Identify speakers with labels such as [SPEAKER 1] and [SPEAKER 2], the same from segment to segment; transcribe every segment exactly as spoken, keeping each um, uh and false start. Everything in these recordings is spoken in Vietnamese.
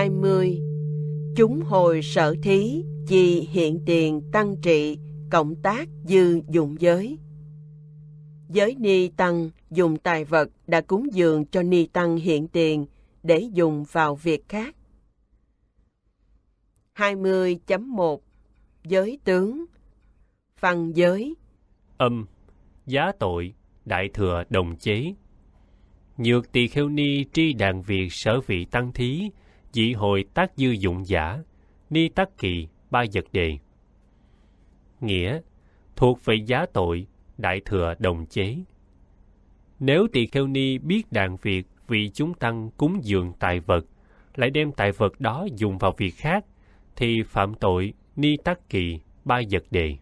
[SPEAKER 1] hai mươi. Chúng hồi sở thí, chi hiện tiền tăng trị, cộng tác dư dụng giới. Giới ni tăng dùng tài vật đã cúng dường cho ni tăng hiện tiền để dùng vào việc khác. hai mươi chấm một. Giới tướng. Văn giới.
[SPEAKER 2] Âm, giá tội, đại thừa đồng chế. Nhược tỳ kheo ni tri đàn việc sở vị tăng thí, dị hội tác dư dụng giả, ni tắc kỳ, ba vật đề. Nghĩa, thuộc về giá tội, đại thừa đồng chế. Nếu tỳ kheo ni biết đàn việc vì chúng tăng cúng dường tài vật, lại đem tài vật đó dùng vào việc khác, thì phạm tội ni tắc kỳ, ba vật đề.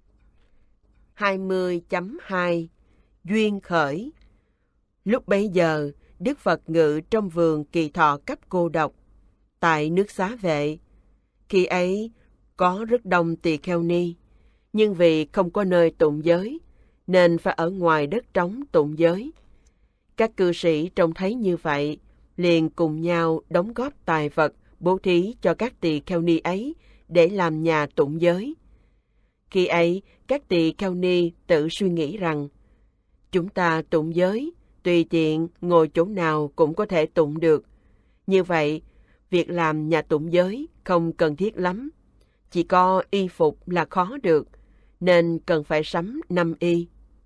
[SPEAKER 1] hai mươi chấm hai. Duyên khởi. Lúc bấy giờ, Đức Phật ngự trong vườn Kỳ Thọ Cấp Cô Độc, tại nước Xá Vệ. Khi ấy, có rất đông tỳ kheo ni, nhưng vì không có nơi tụng giới, nên phải ở ngoài đất trống tụng giới. Các cư sĩ trông thấy như vậy, liền cùng nhau đóng góp tài vật, bố thí cho các tỳ kheo ni ấy để làm nhà tụng giới. Khi ấy, các tỳ kheo ni tự suy nghĩ rằng, chúng ta tụng giới, tùy tiện ngồi chỗ nào cũng có thể tụng được. Như vậy, việc làm nhà tụng giới không cần thiết lắm. Chỉ có y phục là khó được, nên cần phải sắm năm y.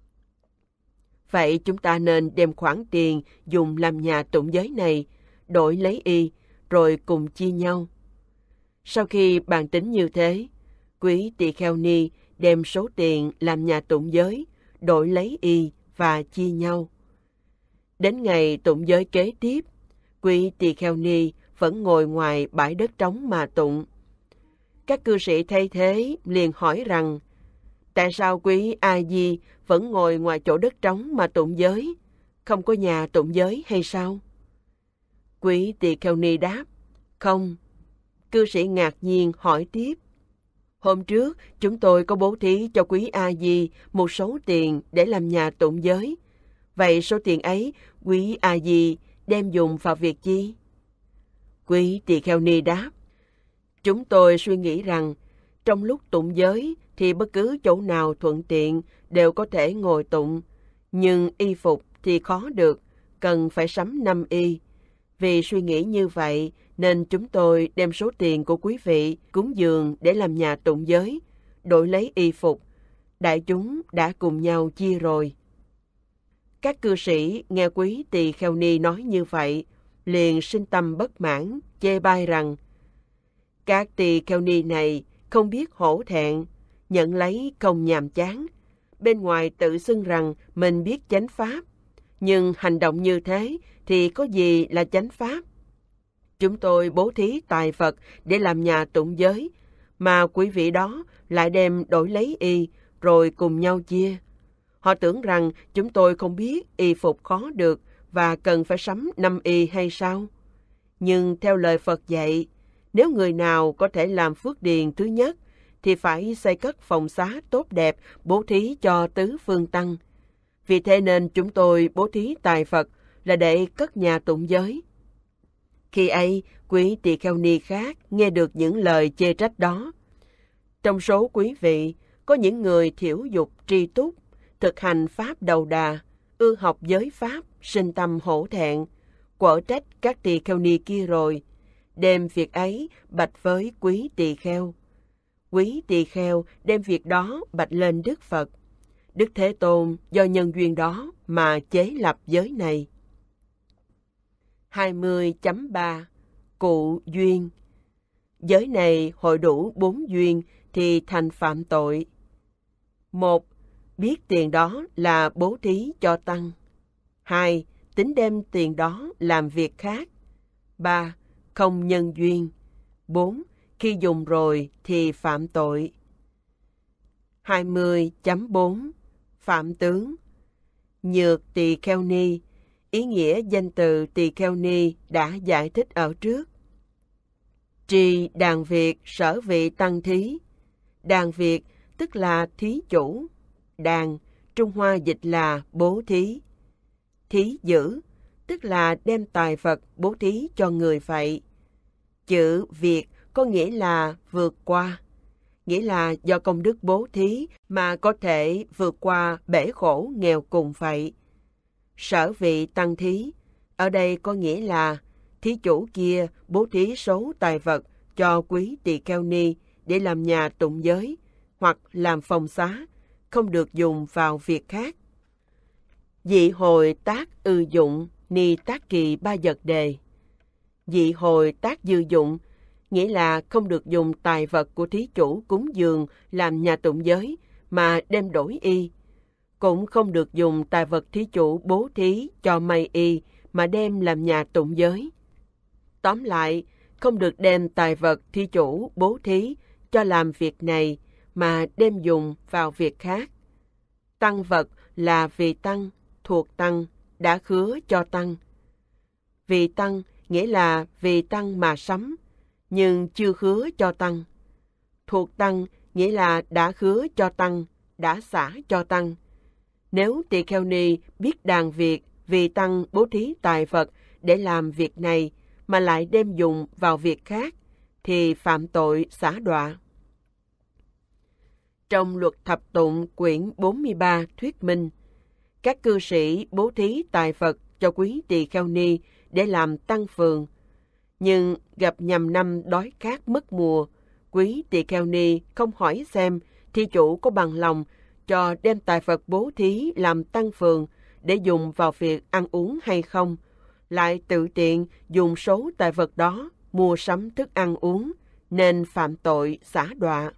[SPEAKER 1] Vậy chúng ta nên đem khoản tiền dùng làm nhà tụng giới này, đổi lấy y, rồi cùng chia nhau. Sau khi bàn tính như thế, quý tỳ kheo ni đem số tiền làm nhà tụng giới, đổi lấy y và chia nhau. Đến ngày tụng giới kế tiếp, quý tỳ kheo ni vẫn ngồi ngoài bãi đất trống mà tụng. Các cư sĩ thấy thế liền hỏi rằng, tại sao quý A Di vẫn ngồi ngoài chỗ đất trống mà tụng giới, không có nhà tụng giới hay sao? Quý tỳ kheo ni đáp, không. Cư sĩ ngạc nhiên hỏi tiếp, hôm trước chúng tôi có bố thí cho quý A Di một số tiền để làm nhà tụng giới. Vậy số tiền ấy quý A Di đem dùng vào việc chi? Quý tỳ kheo ni đáp, chúng tôi suy nghĩ rằng trong lúc tụng giới thì bất cứ chỗ nào thuận tiện đều có thể ngồi tụng, nhưng y phục thì khó được, cần phải sắm năm y. Vì suy nghĩ như vậy nên chúng tôi đem số tiền của quý vị cúng dường để làm nhà tụng giới, đổi lấy y phục. Đại chúng đã cùng nhau chia rồi. Các cư sĩ nghe quý tỳ kheo ni nói như vậy, liền sinh tâm bất mãn, chê bai rằng, các tỳ kheo ni này không biết hổ thẹn, nhận lấy không nhàm chán, bên ngoài tự xưng rằng mình biết chánh pháp, nhưng hành động như thế thì có gì là chánh pháp? Chúng tôi bố thí tài vật để làm nhà tụng giới, mà quý vị đó lại đem đổi lấy y, rồi cùng nhau chia. Họ tưởng rằng chúng tôi không biết y phục khó được và cần phải sắm năm y hay sao? Nhưng theo lời Phật dạy, nếu người nào có thể làm phước điền thứ nhất, thì phải xây cất phòng xá tốt đẹp bố thí cho tứ phương tăng. Vì thế nên chúng tôi bố thí tài vật là để cất nhà tụng giới. Khi ấy, quý tỳ kheo ni khác nghe được những lời chê trách đó. Trong số quý vị, có những người thiểu dục tri túc, thực hành pháp đầu đà, ưa học giới pháp, sinh tâm hổ thẹn, quở trách các tỳ kheo ni kia rồi, đem việc ấy bạch với quý tỳ kheo. Quý tỳ kheo đem việc đó bạch lên Đức Phật. Đức Thế Tôn do nhân duyên đó mà chế lập giới này. hai mươi chấm ba. Cụ duyên. Giới này hội đủ bốn duyên thì thành phạm tội. Một, biết tiền đó là bố thí cho tăng. Hai, tính đem tiền đó làm việc khác. Ba, không nhân duyên. Bốn, khi dùng rồi thì phạm tội. hai mươi chấm bốn. Phạm tướng. Nhược tỳ kheo ni. Ý nghĩa danh từ tỳ kheo ni đã giải thích ở trước. Trì đàn việc sở vị tăng thí. Đàn việc tức là thí chủ. Đàn, Trung Hoa dịch là bố thí. Thí giữ, tức là đem tài vật bố thí cho người vậy. Chữ việc có nghĩa là vượt qua, nghĩa là do công đức bố thí mà có thể vượt qua bể khổ nghèo cùng vậy. Sở vị tăng thí, ở đây có nghĩa là thí chủ kia bố thí số tài vật cho quý tỳ kheo ni để làm nhà tụng giới hoặc làm phòng xá, không được dùng vào việc khác. Dị hồi tác ư dụng ni tác kỳ ba vật đề. Dị hồi tác dư dụng nghĩa là không được dùng tài vật của thí chủ cúng dường làm nhà tụng giới mà đem đổi y. Cũng không được dùng tài vật thí chủ bố thí cho may y mà đem làm nhà tụng giới. Tóm lại, không được đem tài vật thí chủ bố thí cho làm việc này mà đem dùng vào việc khác. Tăng vật là vì tăng, thuộc tăng, đã khứa cho tăng. Vì tăng nghĩa là vì tăng mà sắm, nhưng chưa khứa cho tăng. Thuộc tăng nghĩa là đã khứa cho tăng, đã xả cho tăng. Nếu tỳ kheo ni biết đàn việc vì tăng bố thí tài vật để làm việc này mà lại đem dùng vào việc khác, thì phạm tội xả đọa. Trong luật thập tụng quyển bốn mươi ba thuyết minh, các cư sĩ bố thí tài vật cho quý tỳ kheo ni để làm tăng phường, nhưng gặp nhằm năm đói khát mất mùa, quý tỳ kheo ni không hỏi xem thí chủ có bằng lòng cho đem tài vật bố thí làm tăng phường để dùng vào việc ăn uống hay không, lại tự tiện dùng số tài vật đó mua sắm thức ăn uống, nên phạm tội xả đọa.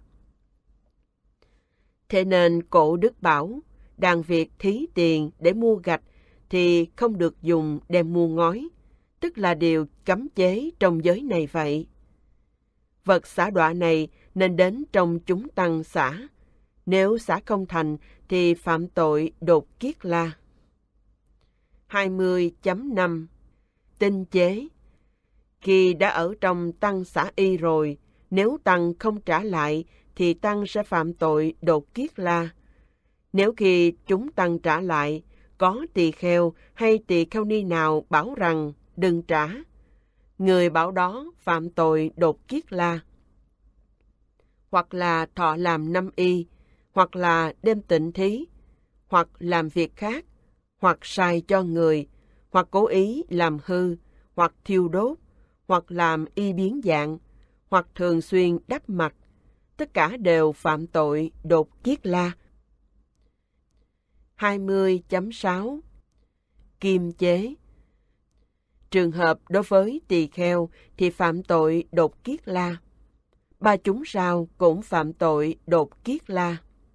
[SPEAKER 1] Thế nên cổ đức bảo, đàn việc thí tiền để mua gạch thì không được dùng đem mua ngói, tức là điều cấm chế trong giới này vậy. Vật xả đọa này nên đến trong chúng tăng xả, nếu xả không thành thì phạm tội đột kiết la. hai mươi chấm năm Tinh chế. Khi đã ở trong tăng xả y rồi, nếu tăng không trả lại thì tăng sẽ phạm tội đột kiết la. Nếu khi chúng tăng trả lại, có tỳ kheo hay tỳ kheo ni nào bảo rằng đừng trả, người bảo đó phạm tội đột kiết la. Hoặc là thọ làm năm y, hoặc là đem tịnh thí, hoặc làm việc khác, hoặc sai cho người, hoặc cố ý làm hư, hoặc thiêu đốt, hoặc làm y biến dạng, hoặc thường xuyên đắp mặt, tất cả đều phạm tội đột kiết la. hai mươi chấm sáu Kim chế. Trường hợp đối với tỳ kheo thì phạm tội đột kiết la. Ba chúng sao cũng phạm tội đột kiết la.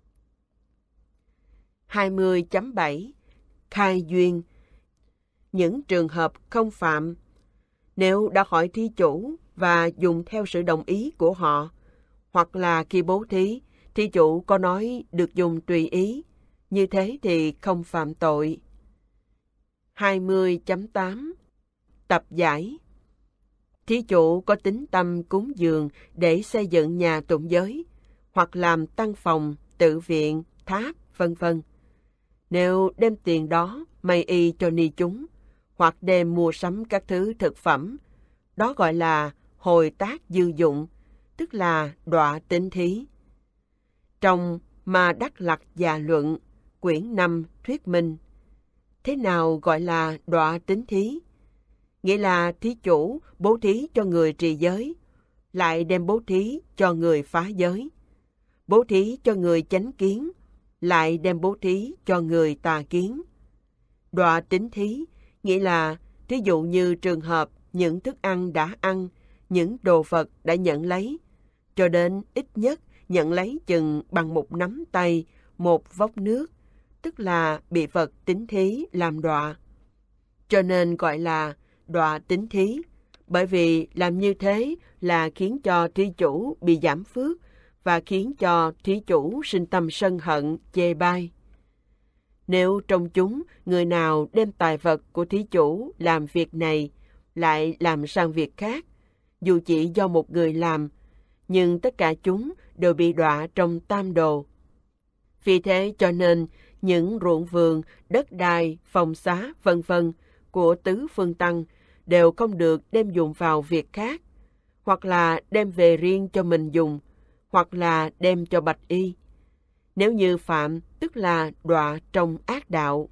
[SPEAKER 1] hai mươi chấm bảy Khai duyên. Những trường hợp không phạm, nếu đã hỏi thí chủ và dùng theo sự đồng ý của họ, hoặc là khi bố thí, thí chủ có nói được dùng tùy ý, như thế thì không phạm tội. hai mươi chấm tám Tập giải. Thí chủ có tín tâm cúng dường để xây dựng nhà tụng giới, hoặc làm tăng phòng, tự viện, tháp, vân vân. Nếu đem tiền đó may y cho ni chúng, hoặc đem mua sắm các thứ thực phẩm, đó gọi là hồi tác dư dụng, tức là đọa tín thí. Trong Ma Đắc Lặc Già Luận, quyển năm thuyết minh, thế nào gọi là đọa tín thí? Nghĩa là thí chủ bố thí cho người trì giới, lại đem bố thí cho người phá giới. Bố thí cho người chánh kiến, lại đem bố thí cho người tà kiến. Đọa tín thí nghĩa là thí dụ như trường hợp những thức ăn đã ăn, những đồ vật đã nhận lấy, cho đến ít nhất nhận lấy chừng bằng một nắm tay, một vốc nước, tức là bị vật tín thí làm đọa. Cho nên gọi là đọa tín thí, bởi vì làm như thế là khiến cho thí chủ bị giảm phước và khiến cho thí chủ sinh tâm sân hận, chê bai. Nếu trong chúng người nào đem tài vật của thí chủ làm việc này, lại làm sang việc khác, dù chỉ do một người làm, nhưng tất cả chúng đều bị đọa trong tam đồ. Vì thế cho nên những ruộng vườn, đất đai, phòng xá, vân vân của tứ phương tăng đều không được đem dùng vào việc khác, hoặc là đem về riêng cho mình dùng, hoặc là đem cho bạch y. Nếu như phạm, tức là đọa trong ác đạo.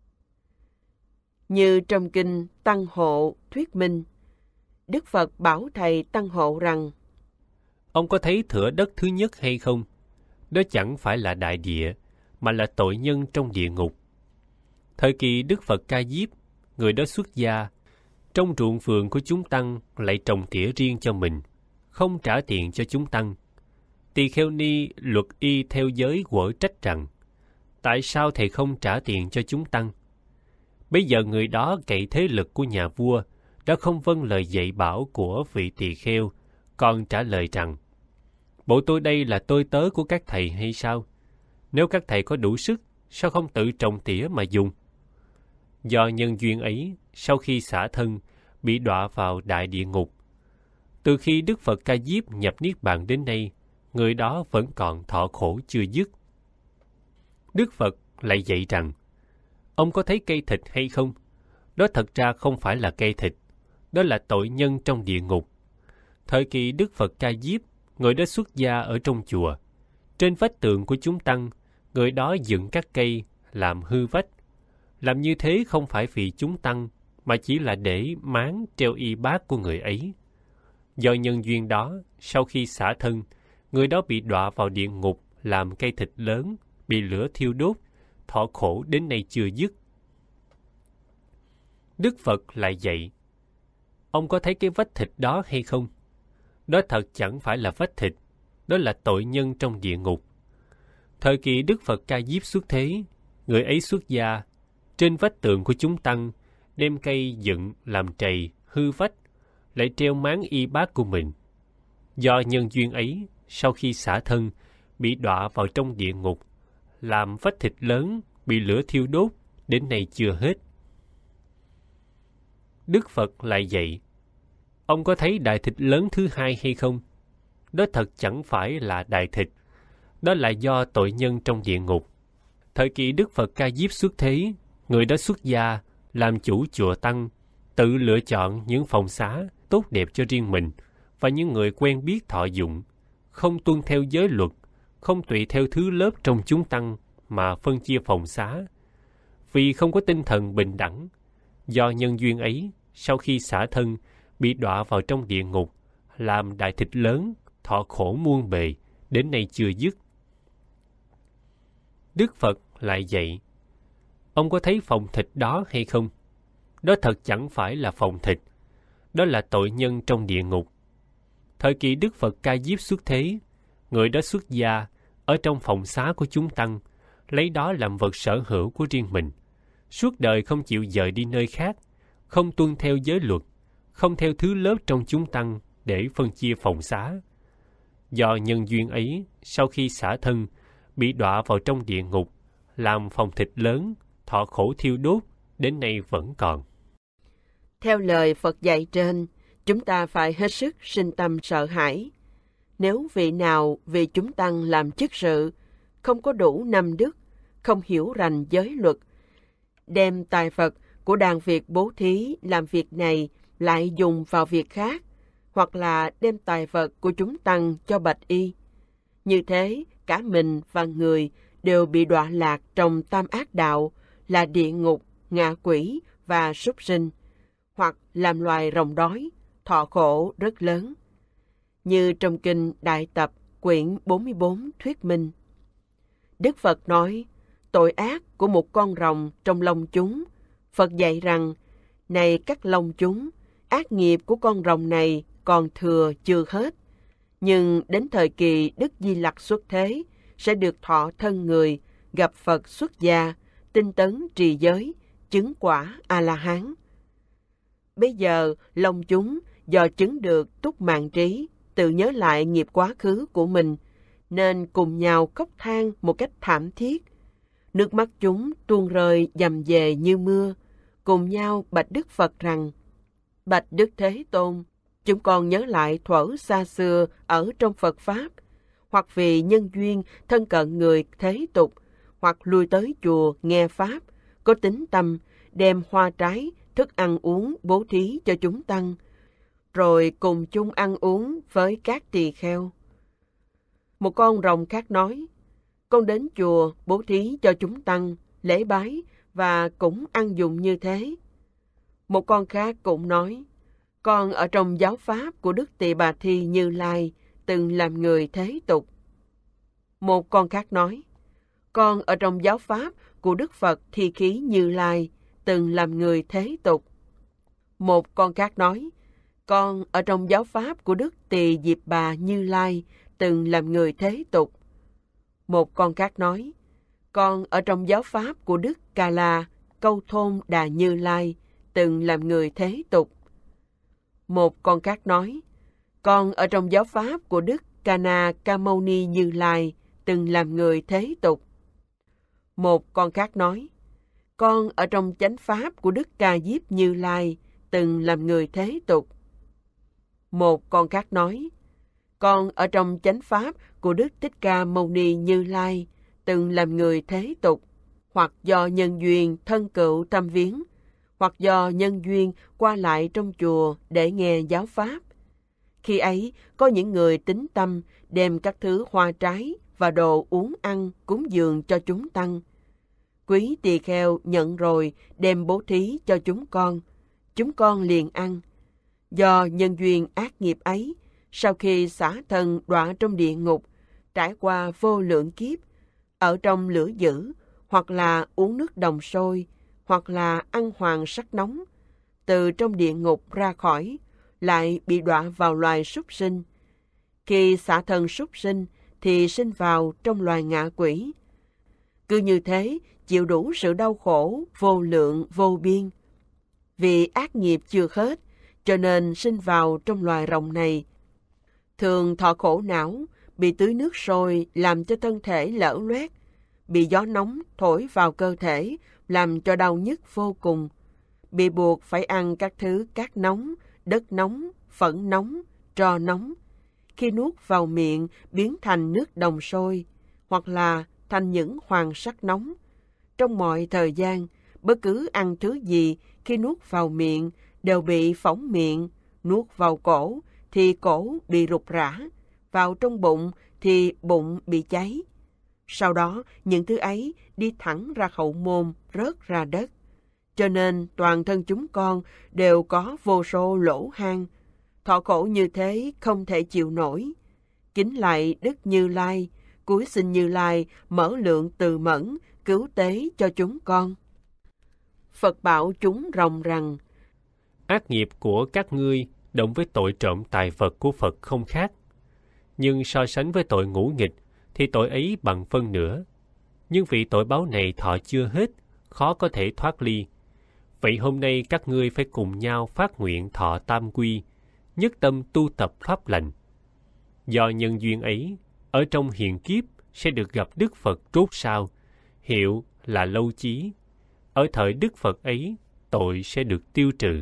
[SPEAKER 1] Như trong kinh Tăng Hộ thuyết minh, Đức Phật bảo thầy Tăng Hộ rằng:
[SPEAKER 2] Ông có thấy thửa đất thứ nhất hay không? Đó chẳng phải là đại địa, mà là tội nhân trong địa ngục. Thời kỳ Đức Phật Ca Diếp, người đó xuất gia, trong ruộng vườn của chúng tăng lại trồng tỉa riêng cho mình, không trả tiền cho chúng tăng. Tỳ Kheo Ni luật y theo giới quở trách rằng: tại sao thầy không trả tiền cho chúng tăng? Bây giờ người đó cậy thế lực của nhà vua, đã không vâng lời dạy bảo của vị tỳ kheo, còn trả lời rằng: bộ tôi đây là tôi tớ của các thầy hay sao? Nếu các thầy có đủ sức, sao không tự trồng tỉa mà dùng? Do nhân duyên ấy, sau khi xả thân, bị đọa vào đại địa ngục. Từ khi Đức Phật Ca Diếp nhập Niết Bàn đến nay, người đó vẫn còn thọ khổ chưa dứt. Đức Phật lại dạy rằng: ông có thấy cây thịt hay không? Đó thật ra không phải là cây thịt, đó là tội nhân trong địa ngục. Thời kỳ Đức Phật Ca Diếp, người đó xuất gia ở trong chùa. Trên vách tường của chúng tăng, người đó dựng các cây làm hư vách. Làm như thế không phải vì chúng tăng, mà chỉ là để máng treo y bát của người ấy. Do nhân duyên đó, sau khi xả thân, người đó bị đọa vào địa ngục làm cây thịt lớn, bị lửa thiêu đốt, thọ khổ đến nay chưa dứt. Đức Phật lại dạy: ông có thấy cái vách thịt đó hay không? Đó thật chẳng phải là vách thịt, đó là tội nhân trong địa ngục. Thời kỳ Đức Phật Ca Diếp xuất thế, người ấy xuất gia, trên vách tường của chúng tăng, đem cây dựng làm trầy, hư vách, lại treo máng y bát của mình. Do nhân duyên ấy, sau khi xả thân, bị đọa vào trong địa ngục, làm vách thịt lớn, bị lửa thiêu đốt, đến nay chưa hết. Đức Phật lại dạy: ông có thấy đại thịt lớn thứ hai hay không? Đó thật chẳng phải là đại thịt, đó là do tội nhân trong địa ngục. Thời kỳ Đức Phật Ca Diếp xuất thế, người đó xuất gia, làm chủ chùa tăng, tự lựa chọn những phòng xá tốt đẹp cho riêng mình và những người quen biết thọ dụng, không tuân theo giới luật, không tùy theo thứ lớp trong chúng tăng mà phân chia phòng xá. Vì không có tinh thần bình đẳng, do nhân duyên ấy, sau khi xả thân, bị đọa vào trong địa ngục, làm đại thịt lớn, thọ khổ muôn bề, đến nay chưa dứt. Đức Phật lại dạy: ông có thấy phòng thịt đó hay không? Đó thật chẳng phải là phòng thịt, đó là tội nhân trong địa ngục. Thời kỳ Đức Phật Ca Diếp xuất thế, người đó xuất gia, ở trong phòng xá của chúng tăng, lấy đó làm vật sở hữu của riêng mình, suốt đời không chịu dời đi nơi khác, không tuân theo giới luật, không theo thứ lớp trong chúng tăng để phân chia phòng xá. Do nhân duyên ấy, sau khi xả thân, bị đọa vào trong địa ngục, làm phòng thịt lớn, thọ khổ thiêu đốt, đến nay vẫn còn.
[SPEAKER 1] Theo lời Phật dạy trên, chúng ta phải hết sức sinh tâm sợ hãi. Nếu vị nào vì chúng tăng làm chức sự, không có đủ năm đức, không hiểu rành giới luật, đem tài Phật của đàn Việt bố thí làm việc này lại dùng vào việc khác, hoặc là đem tài vật của chúng tăng cho bạch y. Như thế, cả mình và người đều bị đọa lạc trong tam ác đạo là địa ngục, ngạ quỷ và súc sinh, hoặc làm loài rồng đói, thọ khổ rất lớn. Như trong kinh Đại Tập quyển bốn mươi bốn thuyết minh, Đức Phật nói, tội ác của một con rồng trong lông chúng. Phật dạy rằng, này các lông chúng, ác nghiệp của con rồng này còn thừa chưa hết. Nhưng đến thời kỳ Đức Di Lặc xuất thế, sẽ được thọ thân người, gặp Phật xuất gia, tinh tấn trì giới, chứng quả A-la-hán. Bây giờ, lông chúng do chứng được túc mạng trí, tự nhớ lại nghiệp quá khứ của mình, nên cùng nhau khóc than một cách thảm thiết. Nước mắt chúng tuôn rơi dầm về như mưa, cùng nhau bạch Đức Phật rằng, bạch Đức Thế Tôn, chúng con nhớ lại thuở xa xưa ở trong Phật Pháp, hoặc vì nhân duyên thân cận người thế tục, hoặc lui tới chùa nghe Pháp, có tính tâm, đem hoa trái, thức ăn uống bố thí cho chúng tăng. rồi cùng chung ăn uống với các tỳ kheo. Một con rồng khác nói, con đến chùa bố thí cho chúng tăng, lễ bái và cũng ăn dùng như thế. Một con khác cũng nói, con ở trong giáo pháp của Đức Tỳ Bà Thi Như Lai, từng làm người thế tục. Một con khác nói, con ở trong giáo pháp của Đức Phật Thi Khí Như Lai, từng làm người thế tục. Một con khác nói, con ở trong giáo pháp của Đức Tỳ Diệp Bà Như Lai, từng làm người thế tục. Một con khác nói, con ở trong giáo pháp của Đức Ca La Câu Thôn Đà Như Lai, từng làm người thế tục. Một con khác nói, con ở trong giáo pháp của Đức Cana Ca Mâu Ni Như Lai, từng làm người thế tục. Một con khác nói, con ở trong chánh pháp của Đức Ca Diếp Như Lai, từng làm người thế tục. Một con khác nói, con ở trong chánh pháp của Đức Thích Ca Mâu Ni Như Lai, từng làm người thế tục, hoặc do nhân duyên thân cựu thăm viếng, hoặc do nhân duyên qua lại trong chùa để nghe giáo pháp. Khi ấy, có những người tín tâm đem các thứ hoa trái và đồ uống ăn cúng dường cho chúng tăng. Quý tỳ kheo nhận rồi đem bố thí cho chúng con. Chúng con liền ăn. Do nhân duyên ác nghiệp ấy, sau khi xả thân đọa trong địa ngục, trải qua vô lượng kiếp, ở trong lửa dữ, hoặc là uống nước đồng sôi, hoặc là ăn hoàng sắc nóng, từ trong địa ngục ra khỏi, lại bị đọa vào loài súc sinh. Khi xả thân súc sinh, thì sinh vào trong loài ngạ quỷ. Cứ như thế, chịu đủ sự đau khổ, vô lượng, vô biên. Vì ác nghiệp chưa hết, cho nên sinh vào trong loài rồng này. Thường thọ khổ não, bị tưới nước sôi làm cho thân thể lở loét, bị gió nóng thổi vào cơ thể làm cho đau nhức vô cùng, bị buộc phải ăn các thứ cát nóng, đất nóng, phẫn nóng, tro nóng. Khi nuốt vào miệng biến thành nước đồng sôi, hoặc là thành những hoàng sắc nóng. Trong mọi thời gian, bất cứ ăn thứ gì khi nuốt vào miệng đều bị phỏng miệng, nuốt vào cổ thì cổ bị rục rã, vào trong bụng thì bụng bị cháy. Sau đó, những thứ ấy đi thẳng ra hậu môn, rớt ra đất. Cho nên toàn thân chúng con đều có vô số lỗ hang. Thọ khổ như thế không thể chịu nổi. Kính lạy Đức Như Lai, cúi xin Như Lai mở lượng từ mẫn, cứu tế cho chúng con. Phật bảo chúng rồng rằng,
[SPEAKER 2] ác nghiệp của các ngươi động với tội trộm tài vật của Phật không khác. Nhưng so sánh với tội ngũ nghịch, thì tội ấy bằng phân nửa. Nhưng vì tội báo này thọ chưa hết, khó có thể thoát ly. Vậy hôm nay các ngươi phải cùng nhau phát nguyện thọ tam quy, nhất tâm tu tập pháp lành. Do nhân duyên ấy, ở trong hiện kiếp sẽ được gặp Đức Phật trốt sao, hiệu là Lâu Chí. Ở thời Đức Phật ấy, tội sẽ được tiêu trừ.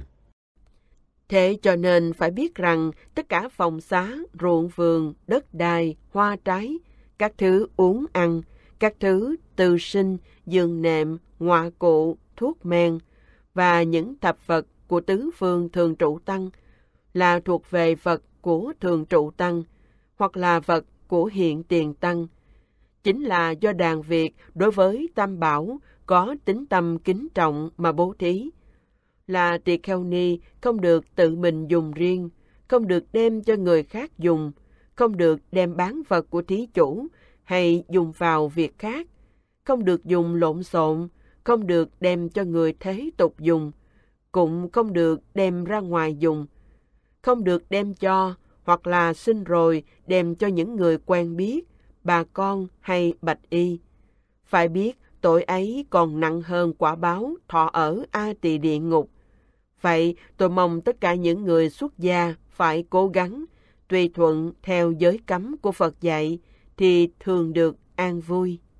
[SPEAKER 1] Thế cho nên phải biết rằng tất cả phòng xá, ruộng vườn, đất đai, hoa trái, các thứ uống ăn, các thứ từ sinh, giường nệm, ngoại cụ, thuốc men và những thập vật của tứ phương thường trụ tăng là thuộc về vật của thường trụ tăng hoặc là vật của hiện tiền tăng. Chính là do đàn Việt đối với Tam Bảo có tính tâm kính trọng mà bố thí. Là tỳ kheo ni không được tự mình dùng riêng, không được đem cho người khác dùng, không được đem bán vật của thí chủ hay dùng vào việc khác, không được dùng lộn xộn, không được đem cho người thế tục dùng, cũng không được đem ra ngoài dùng, không được đem cho hoặc là sinh rồi đem cho những người quen biết, bà con hay bạch y. Phải biết tội ấy còn nặng hơn quả báo thọ ở A Tỳ địa ngục. Vậy tôi mong tất cả những người xuất gia phải cố gắng, tùy thuận theo giới cấm của Phật dạy thì thường được an vui.